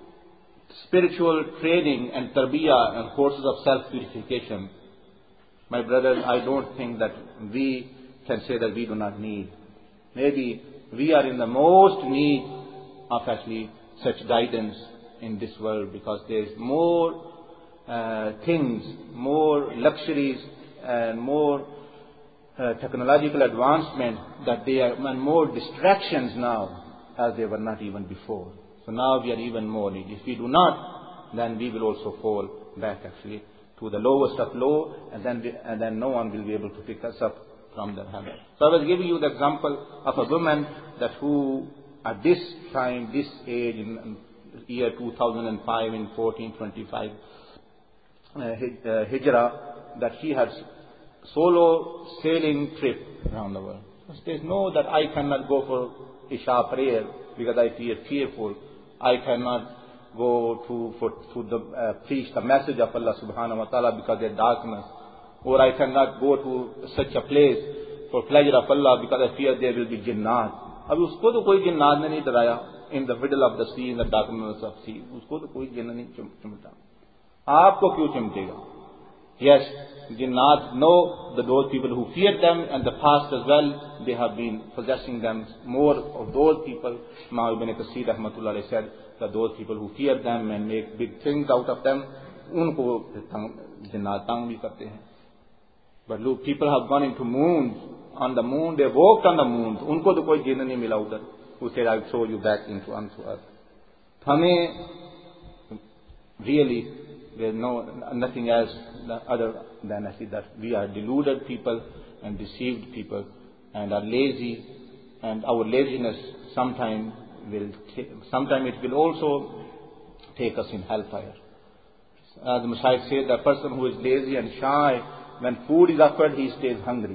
spiritual training and tarbiyah and courses of self-purification, my brothers, I don't think that we can say that we do not need. Maybe we are in the most need of actually such guidance in this world, because there is more uh, things, more luxuries and more uh, technological advancement that they are, and more distractions now as they were not even before. So now we are even more needy. If we do not, then we will also fall back actually to the lowest of low, and then we, and then no one will be able to pick us up from the habit. So I was giving you the example of a woman that who at this time, this age, in year two thousand five, in fourteen twenty-five uh, uh, Hijrah, that she had solo sailing trip around the world. So she says, no, that I cannot go for Isha prayer because I feel fearful. I cannot go to for to the uh, preach the message of Allah subhanahu wa ta'ala because there is darkness. Or I cannot go to such a place for pleasure of Allah because I fear there will be jinnat. Abhi usko to koi jinnat ne nahi daraya in the middle of the sea, in the darkness of sea. Usko to koi jinn nahi chimta. Aapko kyu chimtega? Yes, jinnat know that those people who feared them, and the past as well, they have been possessing them. More of those people, Imam Ibn Kathir rahmatullah alayhi said, that those people who fear them and make big things out of them, unko jinnat tang bhi karte hain. But look, people have gone into moons. On the moon, they walked on the moon. Unko to koi jinn nahi mila udhar, who said, I'll throw you back into unto earth. Hame really, there's no nothing else other than I see that we are deluded people and deceived people and are lazy, and our laziness sometime will sometime it will also take us in hellfire. As the Messiah said, the person who is lazy and shy, when food is offered, he stays hungry.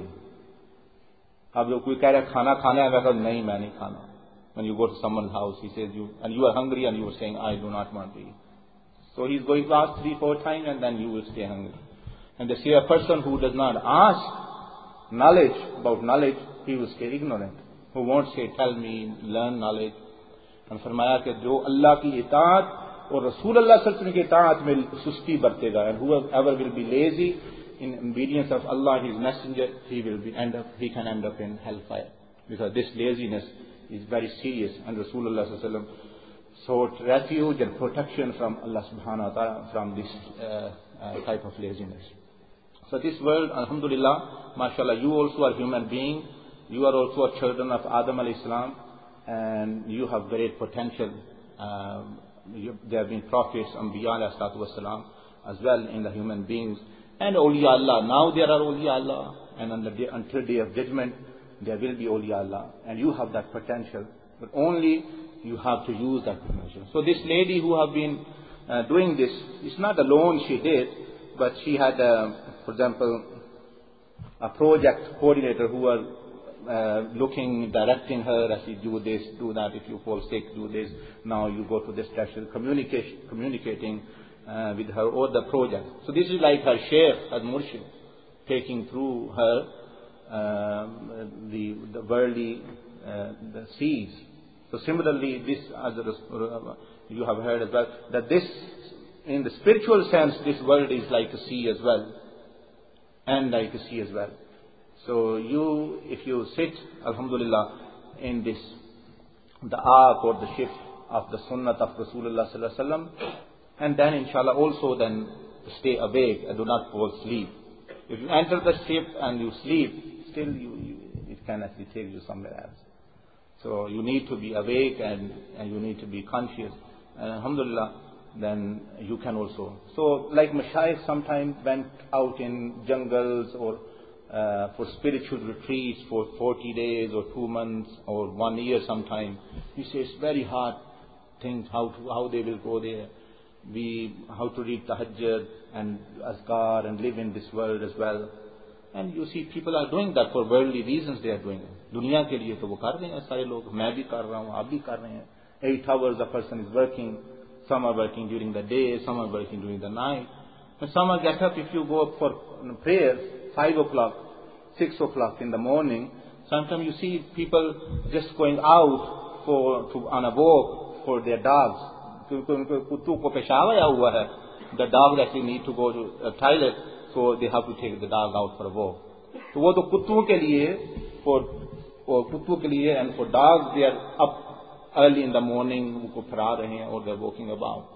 अब जो कोई कह रहा है खाना खाना है, वैसा नहीं, मैं नहीं खाना. When you go to someone's house, he says you and you are hungry and you are saying I do not want to eat. So he's going to ask three, four times, and then you will stay hungry. And they say a person who does not ask knowledge about knowledge, he will stay ignorant. Who won't say, tell me, learn knowledge. And फरमाया कि जो अल्लाह की इताअत और रसूल अल्लाह सल्लल्लाहु अलैहि वसल्लम की इताअत में सुस्ती बरतेगा, and whoever will be lazy in obedience of Allah, His Messenger, he will be end up, he can end up in hellfire, because this laziness is very serious. And Rasulullah sallallahu alaihi wasallam sought refuge and protection from Allah subhanahu wa ta'ala from this uh, uh, type of laziness. So this world, alhamdulillah, mashallah, you also are human being. You are also a children of Adam alayhi salam, and you have great potential. Um, you, there have been prophets, Anbiya alayhi salatu wasalam, as well in the human beings. And awliya Allah. Now there are awliya Allah, and on the day, until day of judgment, there will be awliya Allah. And you have that potential, but only you have to use that potential. So this lady who have been uh, doing this, it's not alone she did, but she had, uh, for example, a project coordinator who was uh, looking, directing her as you do this, do that. If you fall sick, do this. Now you go to this station, communication, communicating uh, with her or the project. So this is like her sheikh, her murshid, taking through her um, the, the worldly uh, the seas. So similarly, this, as you have heard as well, that this, in the spiritual sense, this world is like a sea as well. and like a sea as well. So you, if you sit, alhamdulillah, in this, the ark or the ship of the sunnah of Rasulullah sallallahu alaihi wasallam, and then inshallah also then stay awake and do not fall asleep. If you enter the ship and you sleep, still you, you, it can actually take you somewhere else. So you need to be awake and, and you need to be conscious. And alhamdulillah, then you can also. So like Mashayikh sometimes went out in jungles or uh, for spiritual retreats for forty days or two months or one year sometime. You say it's very hard things how to, how they will go there. We, how to read tahajjud and azkar and live in this world as well. And you see people are doing that for worldly reasons they are doing it. दुनिया के लिए तो वो कर रहे हैं सारे लोग, मैं भी कर रहा हूँ, आप भी कर रहे हैं. Eight hours a person is working. Some are working during the day, some are working during the night. And some are get up, if you go up for prayers, five o'clock, six o'clock in the morning. Sometimes you see people just going out for to on a walk for their dogs. कुत्तों को पेशाब आया हुआ है. The dogs actually need to go to a toilet, so they have to take the dog out for a walk. तो वो तो कुत्तों के लिए, for और कुत्तों के लिए and for dogs they are up early in the morning, उनको फिरा रहे हैं or they are walking about.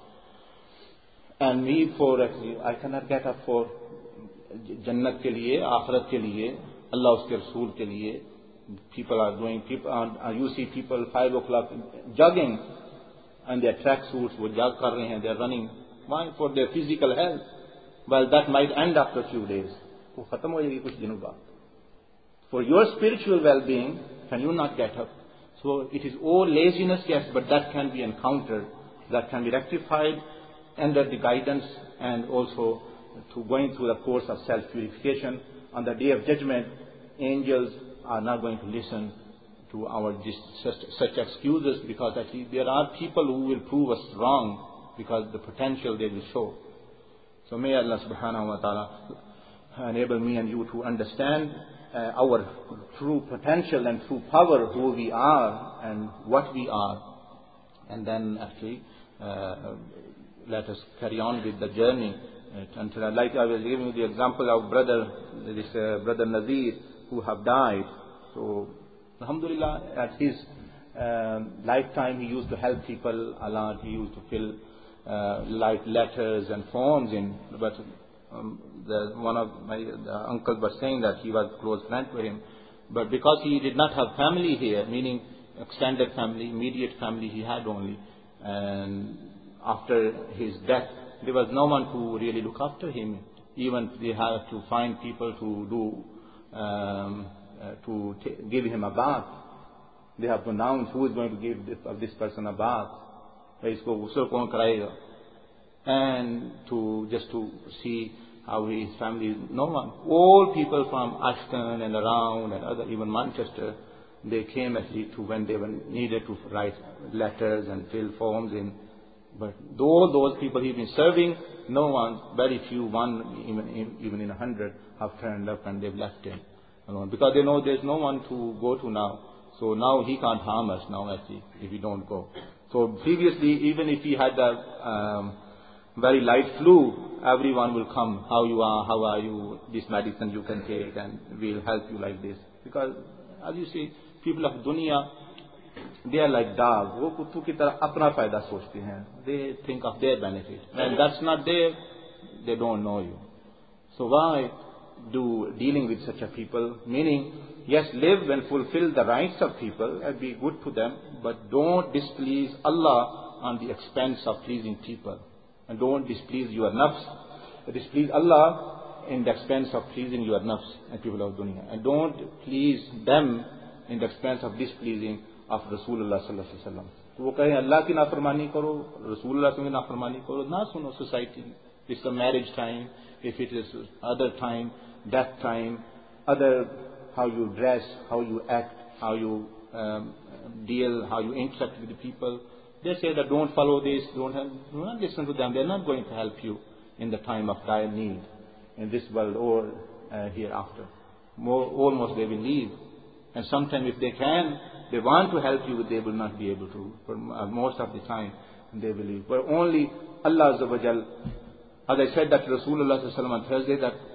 And me for actually I cannot get up for जन्नत के लिए, आखिरत के लिए, अल्लाह उसके रसूल के लिए. People are doing, people are, you see people five o'clock jogging and their track suits वो jog कर रहे हैं, they are running. Why? For their physical health. Well, that might end after a few days. वो खत्म हो जाएगी कुछ दिनों बाद. For your spiritual well-being, can you not get up? So it is all laziness, yes, but that can be encountered, that can be rectified under the guidance and also to going through the course of self-purification. On the day of judgment, angels are not going to listen to our such, such excuses, because actually there are people who will prove us wrong because the potential they will show. So may Allah subhanahu wa ta'ala enable me and you to understand uh, our true potential and true power, who we are and what we are. And then actually uh, let us carry on with the journey. Uh, until, like I was giving you the example of brother, this uh, brother Nazir, who have died. So alhamdulillah, at his uh, lifetime he used to help people a lot. He used to fill uh, like letters and forms in. But um, the, one of my the uncles was saying that he was a close friend to him. But because he did not have family here, meaning extended family, immediate family he had only, and after his death there was no one to really look after him. Even they had to find people to do um, uh, to t- give him a bath. They have to announce who is going to give this, uh, this person a bath. And to just to see how his family is. No one. All people from Ashton and around and other, even Manchester, they came actually to when they were needed to write letters and fill forms in. But all those people he's been serving, no one, very few, one even even in a hundred, have turned up and they've left him alone, because they know there's no one to go to now. So now he can't harm us now actually if we don't go. So previously, even if he had a um, very light flu, everyone will come. How you are? How are you? This medicine you can take, and we'll help you like this. Because as you see, people of dunya, they are like dogs. वो कुत्तों की तरह अपना फायदा सोचते हैं. They think of their benefit. When that's not there, they don't know you. So why do dealing with such a people? Meaning, yes, live and fulfill the rights of people and be good to them, but don't displease Allah on the expense of pleasing people. And don't displease your nafs. Displease Allah in the expense of pleasing your nafs and people of dunya. And don't please them in the expense of displeasing of Rasulullah sallallahu alaihi wasallam. तो वो कहे अल्लाह की नाफरमानी करो, Rasulullah की नाफरमानी करो, ना सुनो society. It's a marriage time, if it is other time, death time, other how you dress, how you act, how you um, deal, how you interact with the people. They say that don't follow this, don't have, do not listen to them. They are not going to help you in the time of dire need in this world or uh, hereafter. More, almost they will leave. And sometimes if they can, they want to help you, they will not be able to. But most of the time, they will leave. But only Allah Azza wa Jal, as I said that Rasulullah sallallahu alaihi wasallam on Thursday, that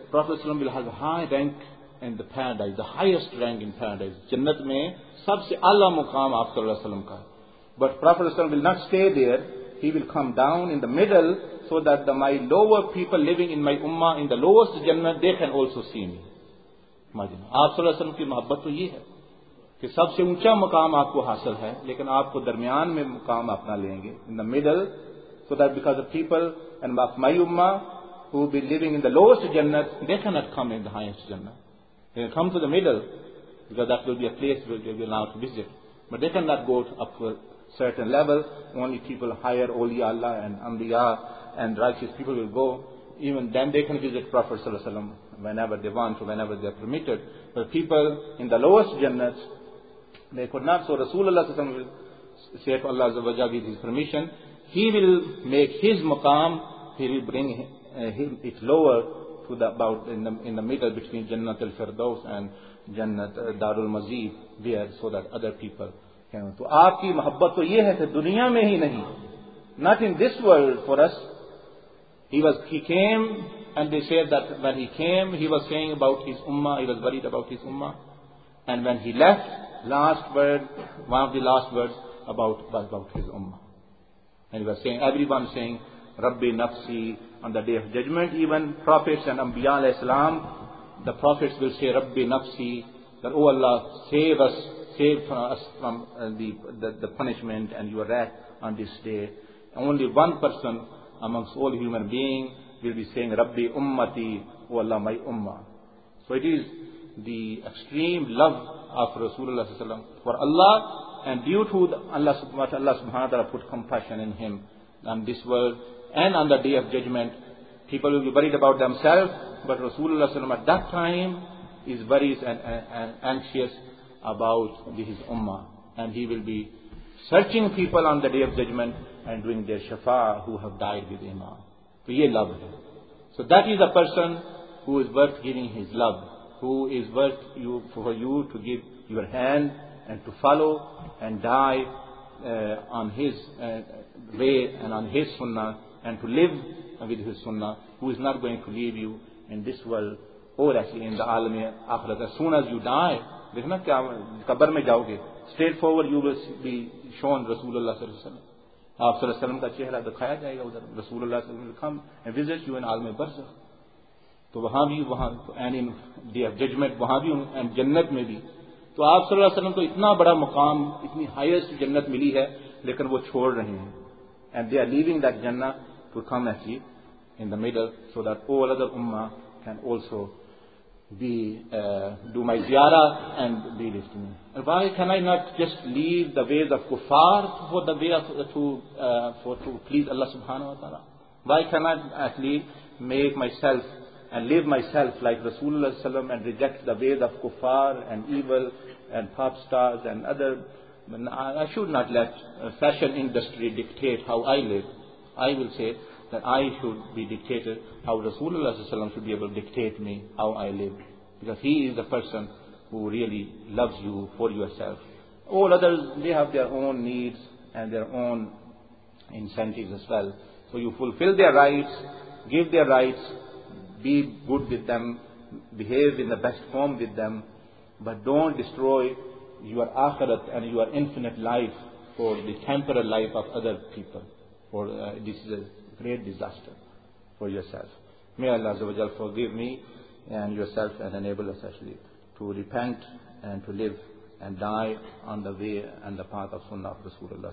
Prophet ﷺ will have a high rank in the paradise, the highest rank in paradise. Jannat mein sabse ala muqam aap sallallahu alaihi wasallam ka. But Prophet ﷺ will not stay there. He will come down in the middle so that the, my lower people living in my ummah in the lowest Jannah, they can also see me. Imagine. आप सल्लल्लाहु अलैहि वसल्लम की मोहब्बत तो ये है कि सबसे ऊंचा मुकाम आपको हासिल है, लेकिन आपको दरमियान में मुकाम अपना लेंगे, in the middle, so that because the people and of my ummah who will be living in the lowest Jannah, they cannot come in the highest Jannah. They can come to the middle because that will be a place where they will now visit, but they cannot go up to a certain level. Only people higher, awliya Allah and anbiya and righteous people will go. Even then they can visit Prophet sallallahu alaihi wasallam whenever they want to, whenever they are permitted. But people in the lowest Jannats, they could not. So Rasulullah sallallahu alaihi wasallam will say to Allah Azza wa Jalla with his permission, he will make his maqam, he will bring uh, him, it lower to the about in the, in the middle between Jannat al-Firdaus and Jannat uh, Darul Mazid, there, so that other people can. So aapki mohabbat to ye hai कि दुनिया में ही नहीं, not in this world for us. He was, he came, and they said that when he came, he was saying about his ummah, he was worried about his ummah. And when he left, last word, one of the last words about, was about his ummah. And he was saying, everyone saying, Rabbi Nafsi, on the day of judgment, even prophets and Anbiya alayhi salam, the prophets will say, Rabbi Nafsi, that, oh Allah, save us, save us from uh, the, the, the punishment and your wrath on this day. Only one person amongst all human beings will be saying, Rabbi Ummati, O Allah, my Ummah. So it is the extreme love of Rasulullah sallallahu alaihi wasallam for Allah, and due to the, Allah, Allah subhanahu wa ta'ala put compassion in him on this world and on the day of judgment. People will be worried about themselves, but Rasulullah sallallahu alaihi wasallam at that time is worried and, and, and anxious about his Ummah, and he will be searching people on the day of judgment and doing their shafa who have died with Imam. So ye love him. So that is a person who is worth giving his love, who is worth you for you to give your hand and to follow and die uh, on his uh, way and on his sunnah and to live with his sunnah, who is not going to leave you in this world or actually in the alam akhirat. As soon as you die, dekhna kya qabr mein jaoge, straight forward you will be shown Rasulullah sallallahu alaihi wasallam. आप सल्लल्लाहु अलैहि वसल्लम का चेहरा दिखाया जाएगा उधर. रसूलुल्लाह सल्लल्लाहु अलैहि वसल्लम will come and visit you in आलम बरज़ख. तो वहाँ भी वहाँ and in day of judgment वहाँ भी and जन्नत में भी. तो आप सल्लल्लाहु अलैहि वसल्लम को इतना बड़ा मुकाम, इतनी हाईएस्ट जन्नत मिली है, लेकिन वो छोड़ रहे हैं. And they are leaving that Jannah to come actually in the middle, so that all other ummah can also be uh, do my ziyarah and be with me. And why can I not just leave the ways of kuffar for the way of to uh, for to please Allah subhanahu wa ta'ala? Why can I actually make myself and live myself like Rasulullah sallam and reject the ways of kuffar and evil and pop stars and other? I should not let uh, fashion industry dictate how I live. I will say that I should be dictated how Rasulullah sallam should be able to dictate me how I live, because he is the person who really loves you for yourself. All others, they have their own needs and their own incentives as well. So you fulfill their rights, give their rights, be good with them, behave in the best form with them, but don't destroy your akhirat and your infinite life for the temporal life of other people. For uh, this is a great disaster for yourself. May Allah Azza wa Jal forgive me and yourself and enable us actually to repent and to live and die on the way and the path of Sunnah of Rasulullah.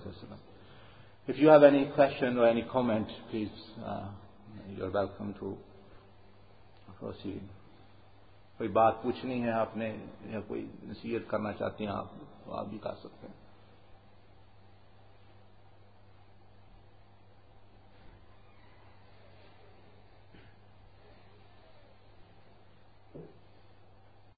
If you have any question or any comment, please, uh, you're welcome to proceed. कोई बात पूछनी है आपने या कोई नसीहत करना चाहते हैं आप तो आप भी कर सकते हैं.